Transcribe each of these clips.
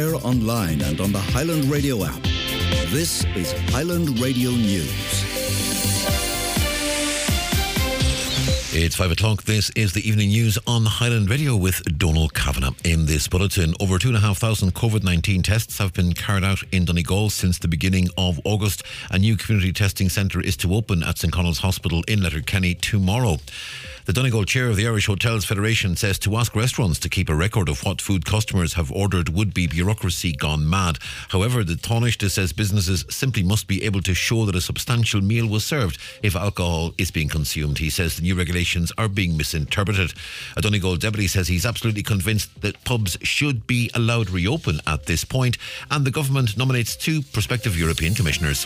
air, online and on the Highland Radio app. This is Highland Radio News. It's 5 o'clock. This is the evening news on Highland Radio with Donal Kavanagh. In this bulletin, over 2,500 COVID-19 tests have been carried out in Donegal since the beginning of August. A new community testing centre is to open at St Conal's Hospital in Letterkenny tomorrow. The Donegal chair of the Irish Hotels Federation says to ask restaurants to keep a record of what food customers have ordered would be bureaucracy gone mad. However, the Taoiseach says businesses simply must be able to show that a substantial meal was served if alcohol is being consumed. He says the new regulations are being misinterpreted. A Donegal deputy says he's absolutely convinced that pubs should be allowed to reopen at this point, and the government nominates 2 prospective European commissioners.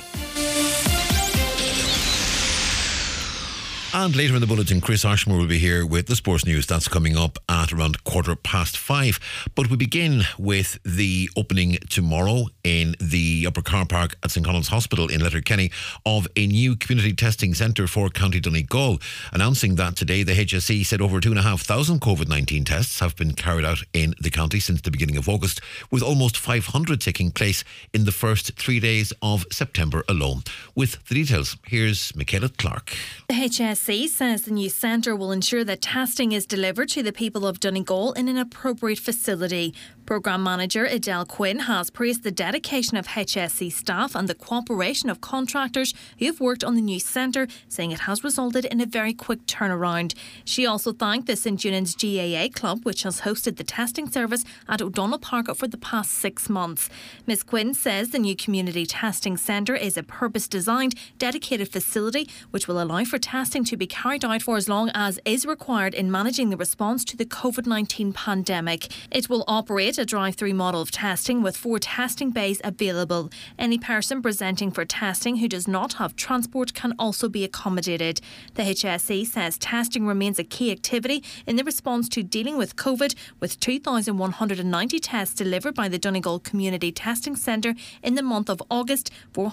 And later in the bulletin, Chris Ashmore will be here with the sports news. That's coming up at around 5:15. But we begin with the opening tomorrow in the upper car park at St Conal's Hospital in Letterkenny of a new community testing centre for County Donegal. Announcing that today, the HSE said over 2,500 COVID-19 tests have been carried out in the county since the beginning of August, with almost 500 taking place in the first 3 days of September alone. With the details, here's Michaela Clark. The HSE says the new centre will ensure that testing is delivered to the people of Donegal in an appropriate facility. Programme Manager Adele Quinn has praised the dedication of HSE staff and the cooperation of contractors who have worked on the new centre, saying it has resulted in a very quick turnaround. She also thanked the St Eunan's GAA Club, which has hosted the testing service at O'Donnell Park for the past 6 months. Ms Quinn says the new community testing centre is a purpose-designed, dedicated facility which will allow for testing to be carried out for as long as is required in managing the response to the COVID-19 pandemic. It will operate a drive-through model of testing with 4 testing bays available. Any person presenting for testing who does not have transport can also be accommodated. The HSE says testing remains a key activity in the response to dealing with COVID, with 2,190 tests delivered by the Donegal Community Testing Centre in the month of August.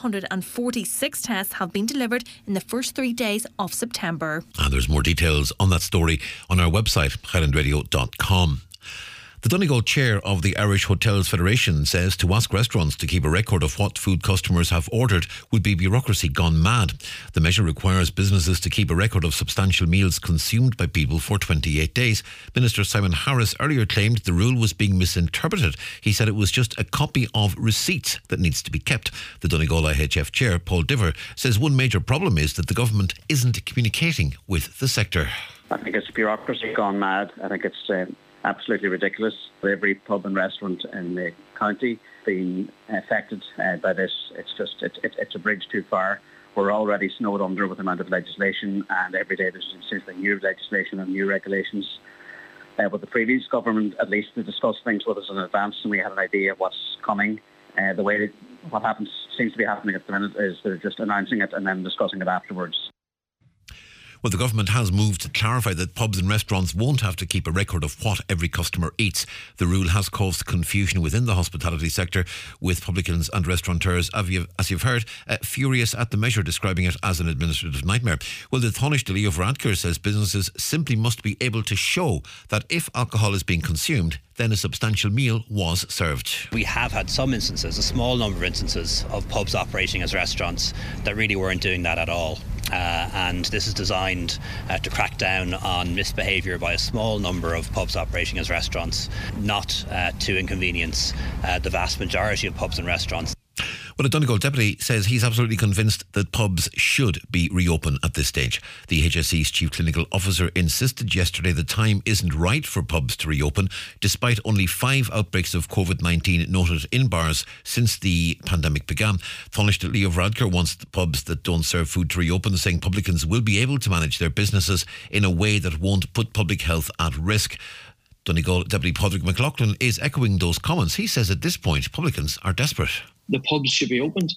446 tests have been delivered in the first 3 days of September. And there's more details on that story on our website, highlandradio.com. The Donegal chair of the Irish Hotels Federation says to ask restaurants to keep a record of what food customers have ordered would be bureaucracy gone mad. The measure requires businesses to keep a record of substantial meals consumed by people for 28 days. Minister Simon Harris earlier claimed the rule was being misinterpreted. He said it was just a copy of receipts that needs to be kept. The Donegal IHF chair, Paul Diver, says one major problem is that the government isn't communicating with the sector. I think it's bureaucracy gone mad. I think it's absolutely ridiculous. Every pub and restaurant in the county being affected by this. It's a bridge too far. We're already snowed under with the amount of legislation, and every day there's essentially new legislation and new regulations. With the previous government, at least, they discussed things with us in advance, and we had an idea of what's coming. The way what seems to be happening at the minute is they're just announcing it and then discussing it afterwards. Well, the government has moved to clarify that pubs and restaurants won't have to keep a record of what every customer eats. The rule has caused confusion within the hospitality sector, with publicans and restaurateurs, as you've heard, furious at the measure, describing it as an administrative nightmare. Well, the Taoiseach Leo Varadkar says businesses simply must be able to show that if alcohol is being consumed, then a substantial meal was served. We have had some instances, a small number of instances, of pubs operating as restaurants that really weren't doing that at all. And this is designed to crack down on misbehaviour by a small number of pubs operating as restaurants, not to inconvenience the vast majority of pubs and restaurants. Well, a Donegal deputy says he's absolutely convinced that pubs should be reopened at this stage. The HSE's chief clinical officer insisted yesterday the time isn't right for pubs to reopen, despite only 5 outbreaks of COVID-19 noted in bars since the pandemic began. Taoiseach Leo Varadkar wants the pubs that don't serve food to reopen, saying publicans will be able to manage their businesses in a way that won't put public health at risk. Donegal Deputy Padraig McLaughlin is echoing those comments. He says at this point, publicans are desperate. The pubs should be opened.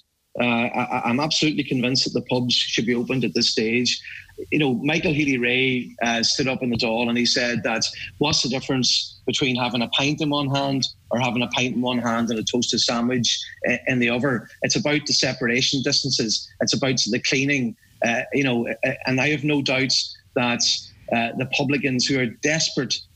I'm absolutely convinced that the pubs should be opened at this stage. You know, Michael Healy-Rae stood up in the Dáil and he said that what's the difference between having a pint in one hand or having a pint in one hand and a toasted sandwich in the other? It's about the separation distances. It's about the cleaning, and I have no doubts that the publicans who are desperate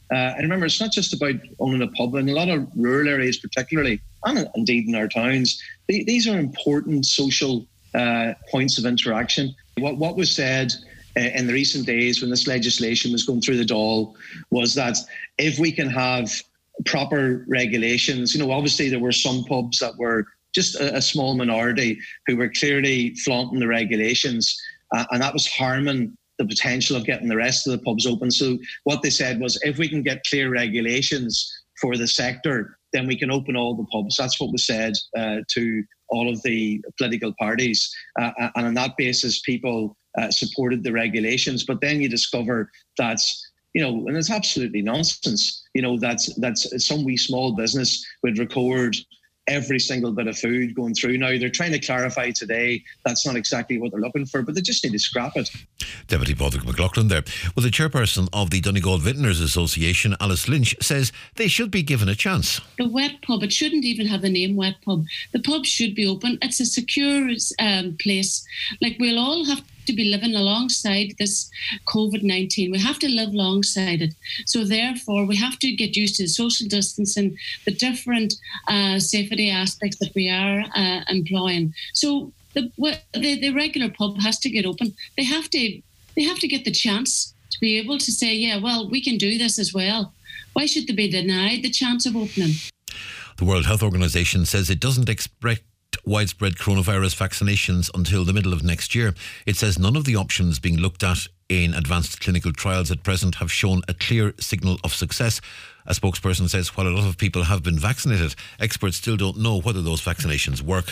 And remember, it's not just about owning a pub. In a lot of rural areas particularly, and indeed in our towns, these are important social points of interaction. What was said in the recent days when this legislation was going through the Dáil was that if we can have proper regulations, obviously there were some pubs that were just a small minority who were clearly flaunting the regulations, and that was harming the potential of getting the rest of the pubs open. So what they said was, if we can get clear regulations for the sector, then we can open all the pubs. That's what was said to all of the political parties. And on that basis, people supported the regulations. But then you discover that, and it's absolutely nonsense, that's some wee small business would record every single bit of food going through. Now, they're trying to clarify today that's not exactly what they're looking for, but they just need to scrap it. Deputy Padraig McLaughlin there. Well, the chairperson of the Donegal Vintners Association, Alice Lynch, says they should be given a chance. The wet pub, it shouldn't even have the name wet pub. The pub should be open. It's a secure place. Like, we'll all have to be living alongside this COVID-19. We have to live alongside it. So therefore, we have to get used to social distancing, the different safety aspects that we are employing. So the regular pub has to get open. They have to get the chance to be able to say, yeah, well, we can do this as well. Why should they be denied the chance of opening? The World Health Organization says it doesn't expect widespread coronavirus vaccinations until the middle of next year. It says none of the options being looked at in advanced clinical trials at present have shown a clear signal of success. A spokesperson says while a lot of people have been vaccinated, experts still don't know whether those vaccinations work.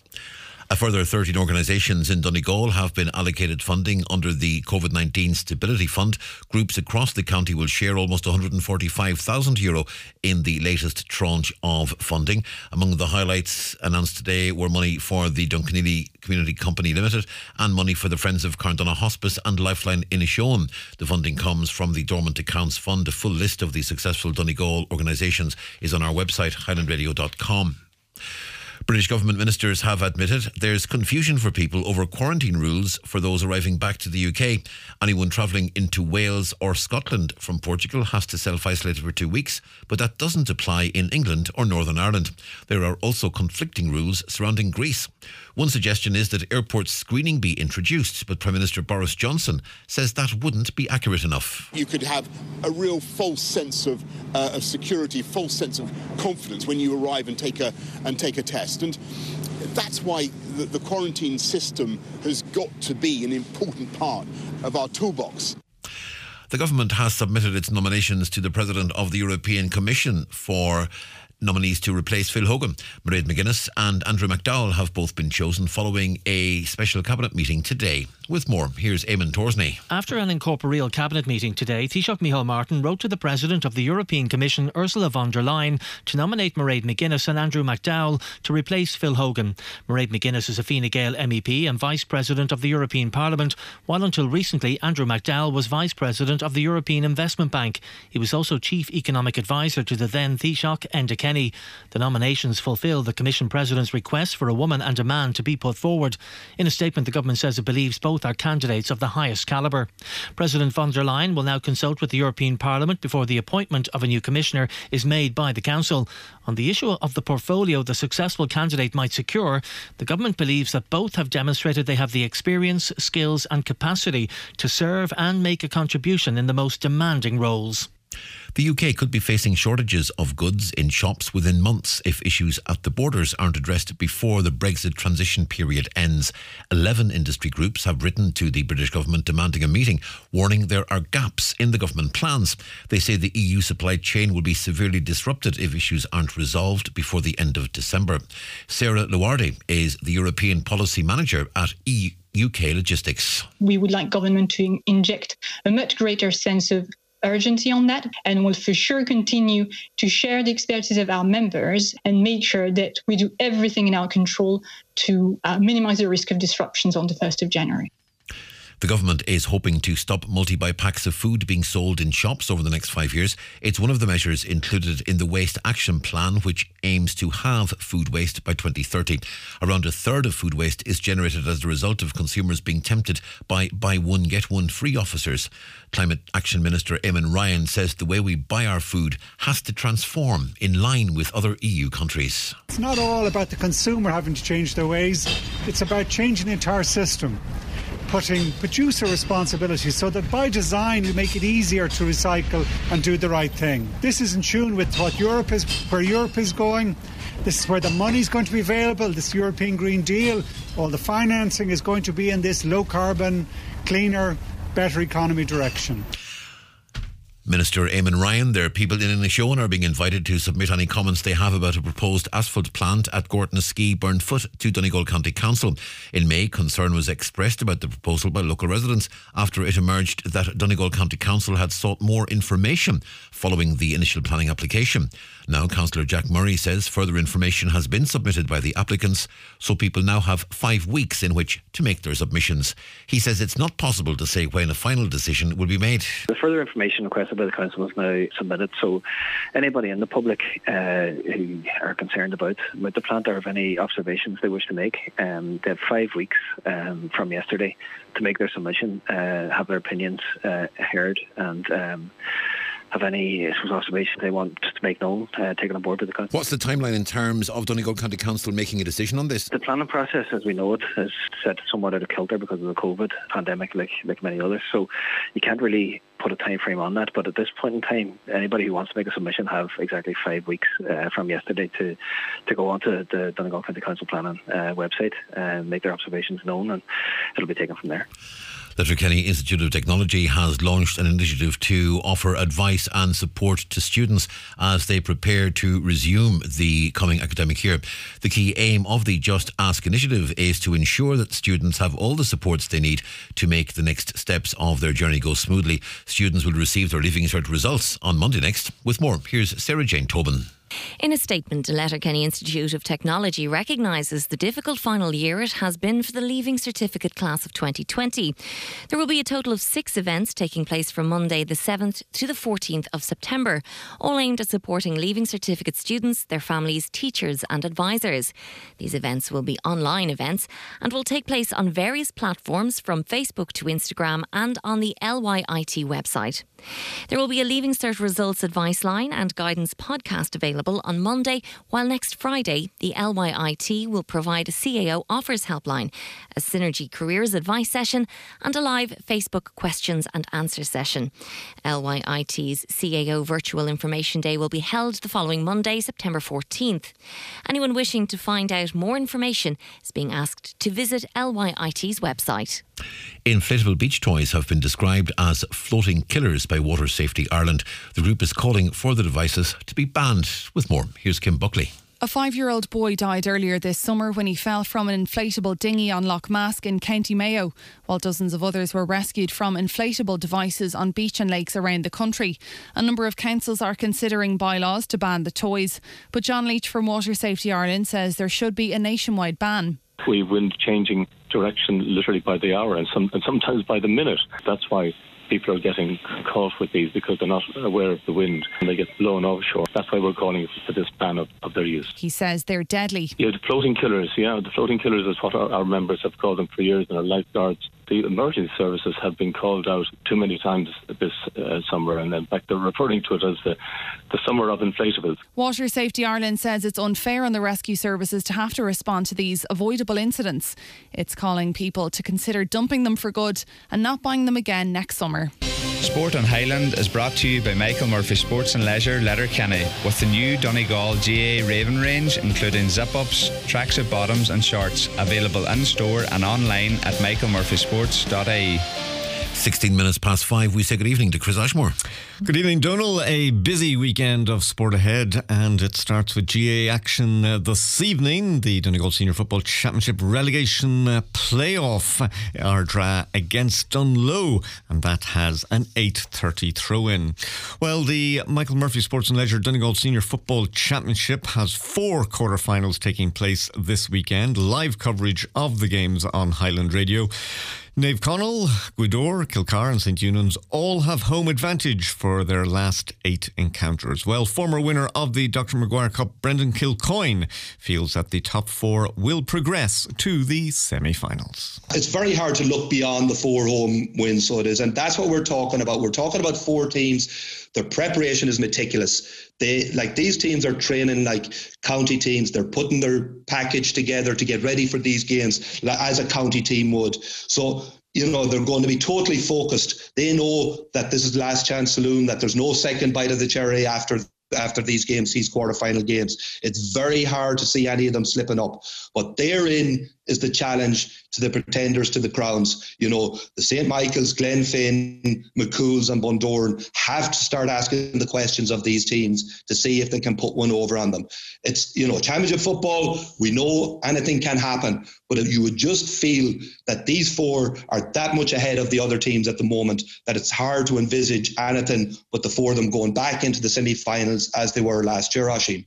A further 13 organisations in Donegal have been allocated funding under the COVID-19 Stability Fund. Groups across the county will share almost €145,000 in the latest tranche of funding. Among the highlights announced today were money for the Duncanelli Community Company Limited and money for the Friends of Carndonagh Hospice and Lifeline Inishowen. The funding comes from the Dormant Accounts Fund. A full list of the successful Donegal organisations is on our website, highlandradio.com. British government ministers have admitted there's confusion for people over quarantine rules for those arriving back to the UK. Anyone travelling into Wales or Scotland from Portugal has to self-isolate for 2 weeks, but that doesn't apply in England or Northern Ireland. There are also conflicting rules surrounding Greece. One suggestion is that airport screening be introduced, but Prime Minister Boris Johnson says that wouldn't be accurate enough. You could have a real false sense of security, false sense of confidence when you arrive and take a test. And that's why the quarantine system has got to be an important part of our toolbox. The government has submitted its nominations to the President of the European Commission for nominees to replace Phil Hogan. Mairead McGuinness and Andrew McDowell have both been chosen following a special cabinet meeting today. With more, here's Eamon Torsney. After an incorporeal cabinet meeting today, Taoiseach Micheál Martin wrote to the President of the European Commission, Ursula von der Leyen, to nominate Mairead McGuinness and Andrew McDowell to replace Phil Hogan. Mairead McGuinness is a Fine Gael MEP and Vice President of the European Parliament, while until recently Andrew McDowell was Vice President of the European Investment Bank. He was also Chief Economic Advisor to the then Taoiseach, Enda Kenny. The nominations fulfil the Commission President's request for a woman and a man to be put forward. In a statement, the government says it believes both are candidates of the highest calibre. President von der Leyen will now consult with the European Parliament before the appointment of a new commissioner is made by the Council. On the issue of the portfolio the successful candidate might secure, the government believes that both have demonstrated they have the experience, skills and capacity to serve and make a contribution in the most demanding roles. The UK could be facing shortages of goods in shops within months if issues at the borders aren't addressed before the Brexit transition period ends. 11 industry groups have written to the British government demanding a meeting, warning there are gaps in the government plans. They say the EU supply chain will be severely disrupted if issues aren't resolved before the end of December. Sarah Luardi is the European Policy Manager at UK Logistics. We would like government to inject a much greater sense of urgency on that, and will for sure continue to share the expertise of our members and make sure that we do everything in our control to minimise the risk of disruptions on the 1st of January. The government is hoping to stop multi-buy packs of food being sold in shops over the next 5 years. It's one of the measures included in the Waste Action Plan, which aims to halve food waste by 2030. Around a third of food waste is generated as a result of consumers being tempted by buy one get one free offers. Climate Action Minister Eamon Ryan says the way we buy our food has to transform in line with other EU countries. It's not all about the consumer having to change their ways. It's about changing the entire system, putting producer responsibility so that by design we make it easier to recycle and do the right thing. This is in tune with where Europe is going. This is where the money is going to be available. This European Green Deal, all the financing is going to be in this low carbon, cleaner, better economy direction. Minister Eamon Ryan, there are people in the show and are being invited to submit any comments they have about a proposed asphalt plant at Gortnaskee Burnfoot to Donegal County Council. In May, concern was expressed about the proposal by local residents after it emerged that Donegal County Council had sought more information following the initial planning application. Now, Councillor Jack Murray says further information has been submitted by the applicants, so people now have 5 weeks in which to make their submissions. He says it's not possible to say when a final decision will be made. The further information requested by the Council is now submitted, so anybody in the public who are concerned about the plant or have any observations they wish to make, they have 5 weeks from yesterday to make their submission, have their opinions heard, and have any observations they want to make known, taken on board by the Council. What's the timeline in terms of Donegal County Council making a decision on this? The planning process, as we know it, is set somewhat out of kilter because of the COVID pandemic, like many others. So you can't really put a time frame on that. But at this point in time, anybody who wants to make a submission have exactly 5 weeks from yesterday to go onto the Donegal County Council planning website and make their observations known, and it'll be taken from there. Letterkenny Institute of Technology has launched an initiative to offer advice and support to students as they prepare to resume the coming academic year. The key aim of the Just Ask initiative is to ensure that students have all the supports they need to make the next steps of their journey go smoothly. Students will receive their Leaving Cert results on Monday next. With more, here's Sarah Jane Tobin. In a statement, the Letterkenny Institute of Technology recognises the difficult final year it has been for the Leaving Certificate class of 2020. There will be a total of 6 events taking place from Monday the 7th to the 14th of September, all aimed at supporting Leaving Certificate students, their families, teachers and advisors. These events will be online events and will take place on various platforms from Facebook to Instagram and on the LYIT website. There will be a Leaving Cert results advice line and guidance podcast available on Monday, while next Friday the LYIT will provide a CAO offers helpline, a Synergy Careers advice session and a live Facebook questions and answer session. LYIT's CAO Virtual Information Day will be held the following Monday, September 14th. Anyone wishing to find out more information is being asked to visit LYIT's website. Inflatable beach toys have been described as floating killers by Water Safety Ireland. The group is calling for the devices to be banned. With more, here's Kim Buckley. A 5-year-old boy died earlier this summer when he fell from an inflatable dinghy on Lough Mask in County Mayo, while dozens of others were rescued from inflatable devices on beach and lakes around the country. A number of councils are considering bylaws to ban the toys, but John Leach from Water Safety Ireland says there should be a nationwide ban. We've been changing direction literally by the hour and sometimes by the minute. That's why people are getting caught with these, because they're not aware of the wind and they get blown offshore. That's why we're calling for this ban of their use. He says they're deadly. Yeah, the floating killers. Yeah, the floating killers is what our members have called them for years, and our lifeguards. The emergency services have been called out too many times this summer, and in fact they're referring to it as the summer of inflatables. Water Safety Ireland says it's unfair on the rescue services to have to respond to these avoidable incidents. It's calling people to consider dumping them for good and not buying them again next summer. Sport on Highland is brought to you by Michael Murphy Sports and Leisure, Letterkenny, with the new Donegal GA Raven range, including zip-ups, tracksuit bottoms and shorts, available in store and online at michaelmurphysports.ie. 16 minutes past 5, we say good evening to Chris Ashmore. Good evening, Donal. A busy weekend of sport ahead, and it starts with GA action this evening. The Donegal Senior Football Championship relegation playoff, Ardra against Dunloe, and that has an 8:30 throw-in. Well, the Michael Murphy Sports and Leisure Donegal Senior Football Championship has 4 quarter-finals taking place this weekend. Live coverage of the games on Highland Radio. Naomh Conaill, Gweedore, Kilcar and St Eunan's all have home advantage for their last 8 encounters. Well, former winner of the Dr. Maguire Cup, Brendan Kilcoyne, feels that the top 4 will progress to the semi-finals. It's very hard to look beyond the 4 home wins, so it is. And that's what we're talking about. We're talking about 4 teams. Their preparation is meticulous. These teams are training like county teams. They're putting their package together to get ready for these games as a county team would. So, they're going to be totally focused. They know that this is last chance saloon, that there's no second bite of the cherry after these games, these quarter-final games. It's very hard to see any of them slipping up. But therein is the challenge to the pretenders to the crowns. The St. Michael's, Glenfin, McCool's and Bundoran have to start asking the questions of these teams to see if they can put one over on them. It's, championship football, we know anything can happen, but if you would just feel that these 4 are that much ahead of the other teams at the moment that it's hard to envisage anything but the 4 of them going back into the semi-finals as they were last year, Oisín.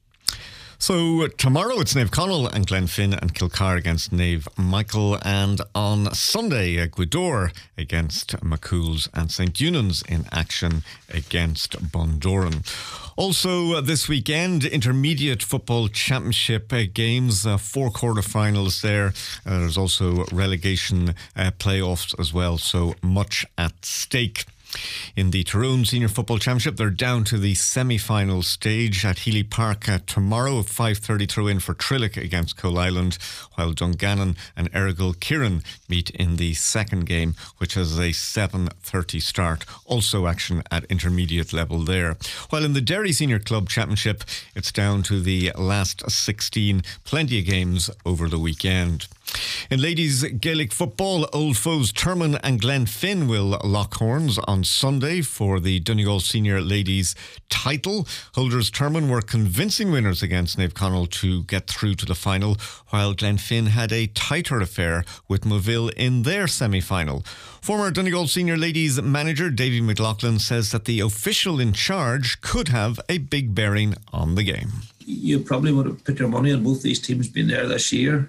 So tomorrow it's Naomh Conaill and Glenfin and Kilcar against Naomh Michael, and on Sunday Gweedore against McCool's and St Eunan's in action against Bundoran. Also this weekend, Intermediate Football Championship games, 4 quarter-finals there. There's also relegation playoffs as well, so much at stake. In the Tyrone Senior Football Championship, they're down to the semi-final stage at Healy Park tomorrow at 5:30 throw-in for Trillick against Coal Island, while Dungannon and Errigal Kieran meet in the second game, which has a 7:30 start. Also action at intermediate level there. While in the Derry Senior Club Championship, it's down to the last 16. Plenty of games over the weekend. In ladies Gaelic football, old foes Termon and Glenfin will lock horns on Sunday for the Donegal Senior Ladies title. Holders Termon were convincing winners against Naomh Conaill to get through to the final, while Glenfin had a tighter affair with Moville in their semi-final. Former Donegal Senior Ladies manager Davy McLaughlin says that the official in charge could have a big bearing on the game. You probably would have put your money on both these teams being there this year.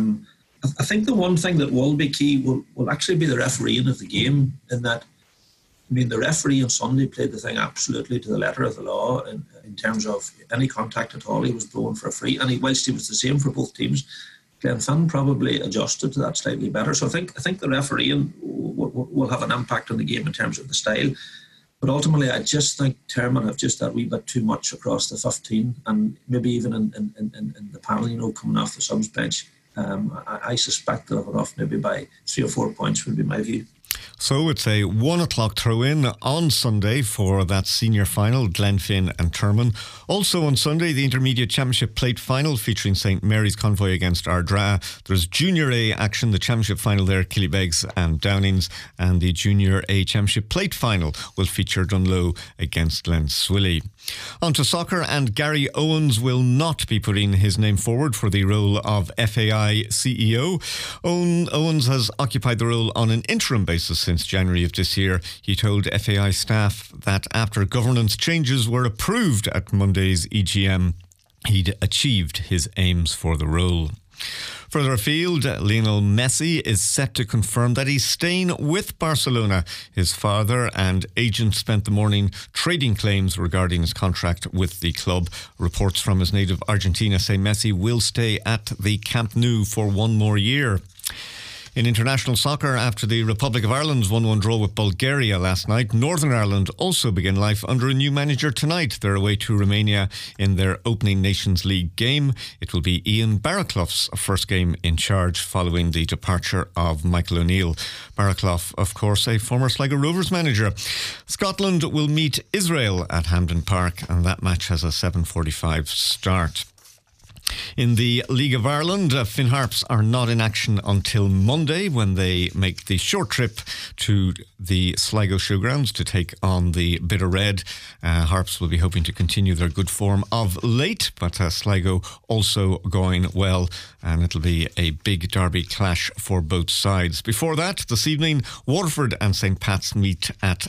I think the one thing that will be key will actually be the refereeing of the game, in that, the referee on Sunday played the thing absolutely to the letter of the law in terms of any contact at all. He was blown for a free, and whilst he was the same for both teams, Glenfin probably adjusted to that slightly better. So I think the refereeing will have an impact on the game in terms of the style. But ultimately, I just think Termon have just that wee bit too much across the 15, and maybe even in the panel, coming off the subs bench. I suspect they'll have enough, maybe by 3 or 4 points would be my view. So it's a 1:00 throw-in on Sunday for that senior final, Glenfin and Termon. Also on Sunday, the Intermediate Championship Plate final featuring St Mary's Convoy against Ardra. There's Junior A action, the Championship final there, Killybegs and Downings, and the Junior A Championship Plate final will feature Dunloe against Glenswilly. On to soccer, and Gary Owens will not be putting his name forward for the role of FAI CEO. Owens has occupied the role on an interim basis since January of this year. He told FAI staff that after governance changes were approved at Monday's EGM, he'd achieved his aims for the role. Further afield, Lionel Messi is set to confirm that he's staying with Barcelona. His father and agent spent the morning trading claims regarding his contract with the club. Reports from his native Argentina say Messi will stay at the Camp Nou for 1 more year. In international soccer, after the Republic of Ireland's 1-1 draw with Bulgaria last night, Northern Ireland also begin life under a new manager tonight. They're away to Romania in their opening Nations League game. It will be Ian Barraclough's first game in charge following the departure of Michael O'Neill. Barraclough, of course, a former Sligo Rovers manager. Scotland will meet Israel at Hampden Park, and that match has a 7:45 start. In the League of Ireland, Finn Harps are not in action until Monday when they make the short trip to the Sligo Showgrounds to take on the Bitter Red. Harps will be hoping to continue their good form of late, but Sligo also going well, and it'll be a big derby clash for both sides. Before that, this evening, Waterford and St Pat's meet at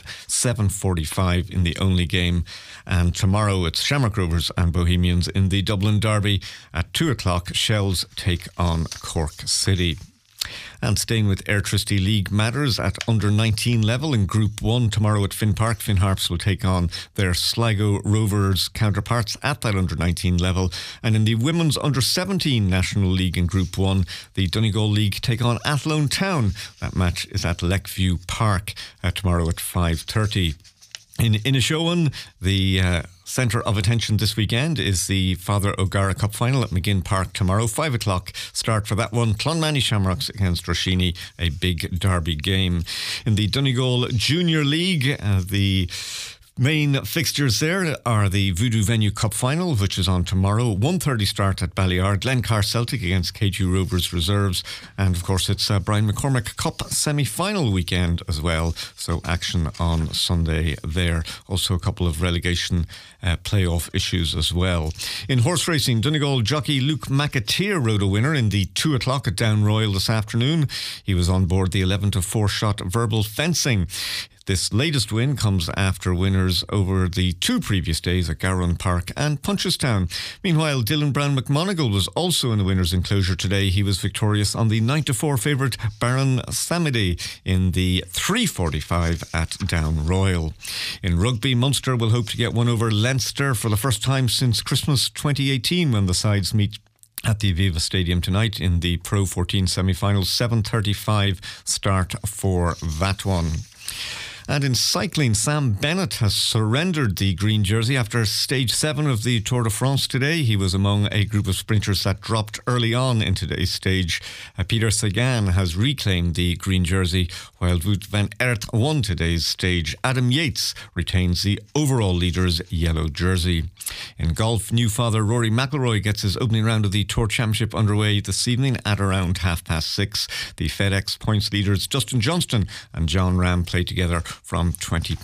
7:45 in the only game, and tomorrow it's Shamrock Rovers and Bohemians in the Dublin Derby. At 2:00, Shells take on Cork City. And staying with Airtricity League matters, at under-19 level in Group 1 tomorrow at Finn Park, Finn Harps will take on their Sligo Rovers counterparts at that under-19 level. And in the Women's Under-17 National League in Group 1, the Donegal League take on Athlone Town. That match is at Lakeview Park tomorrow at 5:30. In Inishowen, the centre of attention this weekend is the Father O'Gara Cup final at McGinn Park tomorrow. 5 o'clock start for that one. Clonmany Shamrocks against Roshini, a big derby game. In the Donegal Junior League, the main fixtures there are the Voodoo Venue Cup final, which is on tomorrow. 1:30 start at Ballyard. Glencar Celtic against KG Rovers Reserves. And of course it's Brian McCormack Cup semi-final weekend as well. So action on Sunday there. Also a couple of relegation playoff issues as well. In horse racing, Donegal jockey Luke McAteer rode a winner in the 2 o'clock at Down Royal this afternoon. He was on board the 11-4 shot Verbal Fencing. This latest win comes after winners over the 2 previous days at Gowran Park and Punchestown. Meanwhile, Dylan Brown McMonagle was also in the winners' enclosure today. He was victorious on the 9-4 favourite Baron Samedi in the 3:45 at Down Royal. In rugby, Munster will hope to get one over Leinster for the first time since Christmas 2018, when the sides meet at the Aviva Stadium tonight in the Pro 14 semi-finals. 7:35 start for that one. And in cycling, Sam Bennett has surrendered the green jersey after stage 7 of the Tour de France today. He was among a group of sprinters that dropped early on in today's stage. Peter Sagan has reclaimed the green jersey, while Wout van Aert won today's stage. Adam Yates retains the overall leader's yellow jersey. In golf, new father Rory McIlroy gets his opening round of the Tour Championship underway this evening at around 6:30. The FedEx points leaders Justin Johnston and John Ram play together from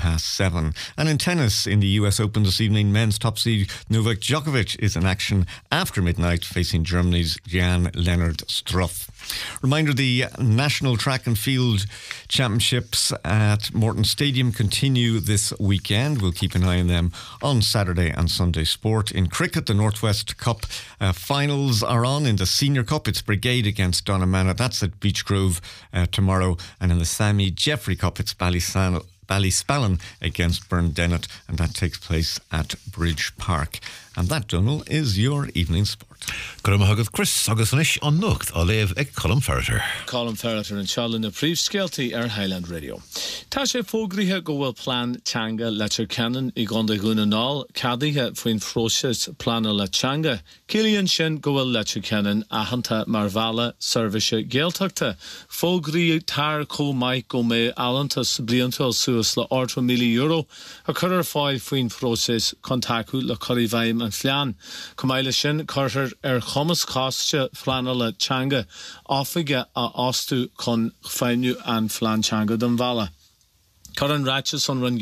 7:20. And in tennis, in the US Open this evening, men's top seed Novak Djokovic is in action after midnight, facing Germany's Jan-Lennard Struff. Reminder, the National Track and Field Championships at Morton Stadium continue this weekend. We'll keep an eye on them on Saturday and Sunday sport. In cricket, the Northwest Cup finals are on. In the Senior Cup, it's Brigade against Donamana. That's at Beechgrove tomorrow. And in the Sammy Jeffrey Cup, it's Ballyspellin against Burndennet, and that takes place at Bridge Park. And that, Donal, is your evening sport. Gurumahagad Chris agus Anish on Nucht, Olev ag Colm Ferreter. Colm Ferreter and Charlin the Príomh Skelty Highland Radio. Tá sé fógrithe go bhfuil plán teanga letar ceann I gconda gúnanáil, cadíthe faoin phróisis plána le teanga. Cilíonn sin go bhfuil letar ceann ahananta mar bhela servise géalteachta. Fógrí tar comaic go mé alantas bliantal suas le €8 million a chuir fáil faoin phróisis contacú le choirhhaim an phlean. Comaile sin chuir chomas cáiste phleana le teanga áfaige a ástú chun féinniú an phlean teanga don bhela. Curran Ratches on run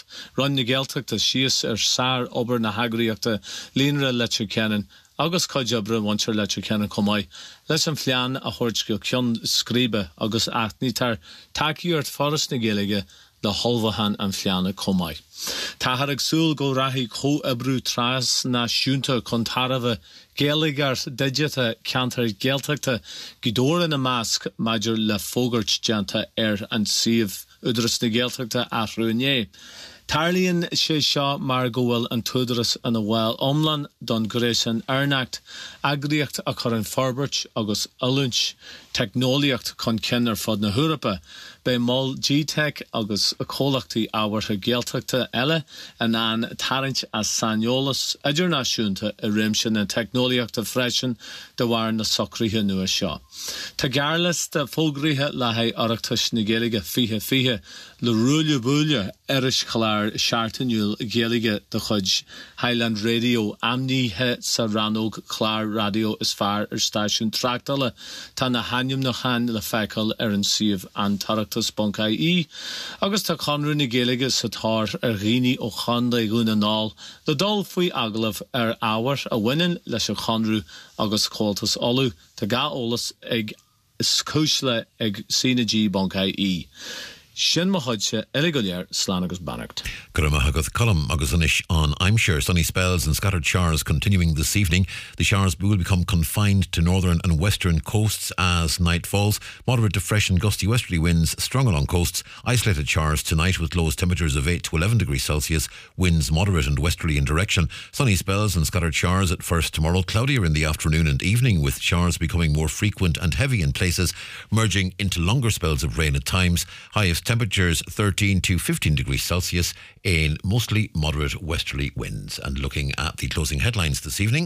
na Gelteachta síos sár obair na hagraíochta líonra letar ceann agus coideabre bhaintear letar ceann comai. Leis an phlean a thuirt go cionn scríbe agus aithní tar takeíart forras na Gaeilge le holbhahan an phleanna comai. Tá harag súil go rathí có ebrú trás na siúnta chun taramh Gaeilgeart digite ceantar Gaelteachta gidóra na másc maidir le fógart deanta an siomh udras na Gaelteachta athrúné. Tarlíonn sé seo mar go bhfuil an túdras an bhil omlan don gréis an airnacht, agriíocht a chur an forbairt agus alúnt, technoliacht chun ceannar fad na Húrapa, be mol G-Tech agus a cólachtaí ábhartha Gaelteachta eile an tarint as Saniolas idirnáisiúnta a réimse na technoliaachta freisin de bhhair na socríthe nua seo. Tá gearlas de fógrithe le haid oireachtais na Gaeilge fiche le rúile búile eris chláir seaartaniúil Gaeilge de chuid Highland Radio amníthe sa ranóg chláir radio is fearr stáisiún trachtála tá na hanim na chan le feiceáil an siomh an tarachtas Buncaí agus tá conrú na Gaeilge sa tar ghine ó chanda gúnanáil le dul faoi aglah ábhar a bhaineann leis a conrú agus cóltas olú tá gá ólas ag scúisle ag Sina G Buncaí. Sin Mahadse Eligolier Slanagus Bannacht. Gramahagoth column Agusanish on I'm sure sunny spells and scattered showers continuing this evening. The showers will become confined to northern and western coasts as night falls. Moderate to fresh and gusty westerly winds strong along coasts. Isolated showers tonight with lowest temperatures of 8 to 11 degrees Celsius. Winds moderate and westerly in direction. Sunny spells and scattered showers at first tomorrow. Cloudier in the afternoon and evening with showers becoming more frequent and heavy in places, merging into longer spells of rain at times. Highest temperatures 13 to 15 degrees Celsius in mostly moderate westerly winds. And looking at the closing headlines this evening.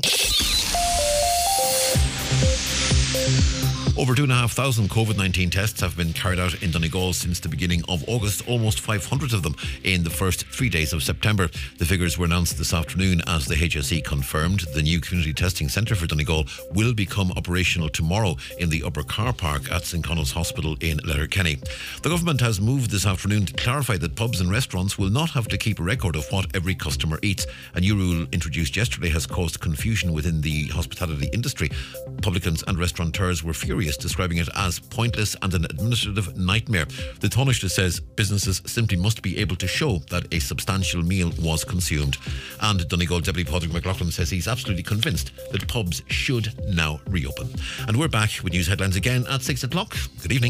Over 2,500 COVID-19 tests have been carried out in Donegal since the beginning of August, almost 500 of them in the first 3 days of September. The figures were announced this afternoon as the HSE confirmed the new community testing centre for Donegal will become operational tomorrow in the upper car park at St Conal's Hospital in Letterkenny. The government has moved this afternoon to clarify that pubs and restaurants will not have to keep a record of what every customer eats. A new rule introduced yesterday has caused confusion within the hospitality industry. Publicans and restaurateurs were furious, describing it as pointless and an administrative nightmare. The Taoiseach says businesses simply must be able to show that a substantial meal was consumed. And Donegal Deputy Padraig McLaughlin says he's absolutely convinced that pubs should now reopen. And we're back with news headlines again at 6 o'clock. Good evening.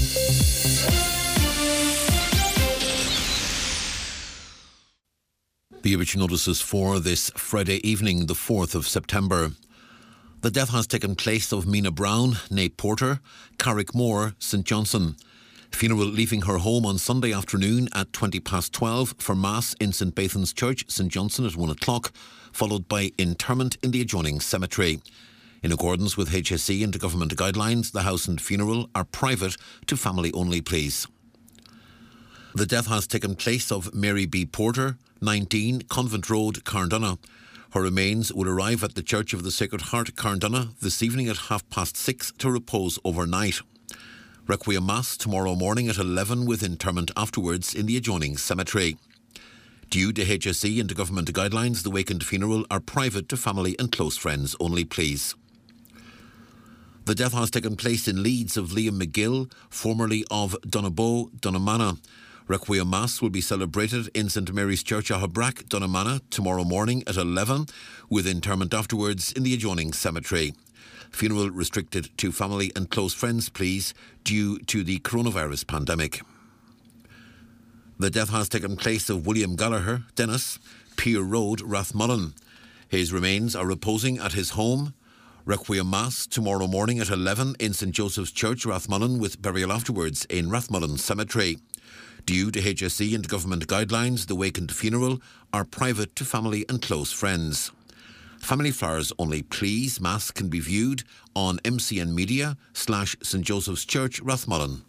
The obituary notices for this Friday evening, the 4th of September. The death has taken place of Mina Brown, née Porter, Carrick Moore, St Johnson. Funeral leaving her home on Sunday afternoon at 12:20 for Mass in St Baithan's Church, St Johnson at 1 o'clock, followed by interment in the adjoining cemetery. In accordance with HSE and government guidelines, the house and funeral are private to family only, please. The death has taken place of Mary B. Porter, 19, Convent Road, Carndonagh. Her remains will arrive at the Church of the Sacred Heart, Carndonagh, this evening at 6:30 to repose overnight. Requiem Mass tomorrow morning at 11 with interment afterwards in the adjoining cemetery. Due to HSE and to government guidelines, the wake and funeral are private to family and close friends only, please. The death has taken place in Leeds of Liam McGill, formerly of Donaboe, Donamana. Requiem Mass will be celebrated in St Mary's Church, Ahabrack, Donamana, tomorrow morning at 11, with interment afterwards in the adjoining cemetery. Funeral restricted to family and close friends, please, due to the coronavirus pandemic. The death has taken place of William Gallagher, Dennis, Pier Road, Rathmullen. His remains are reposing at his home. Requiem Mass tomorrow morning at 11 in St Joseph's Church, Rathmullen, with burial afterwards in Rathmullen Cemetery. Due to HSE and government guidelines, the wake and funeral are private to family and close friends. Family flowers only, please. Mass can be viewed on MCN Media /St Joseph's Church, Rathmullen.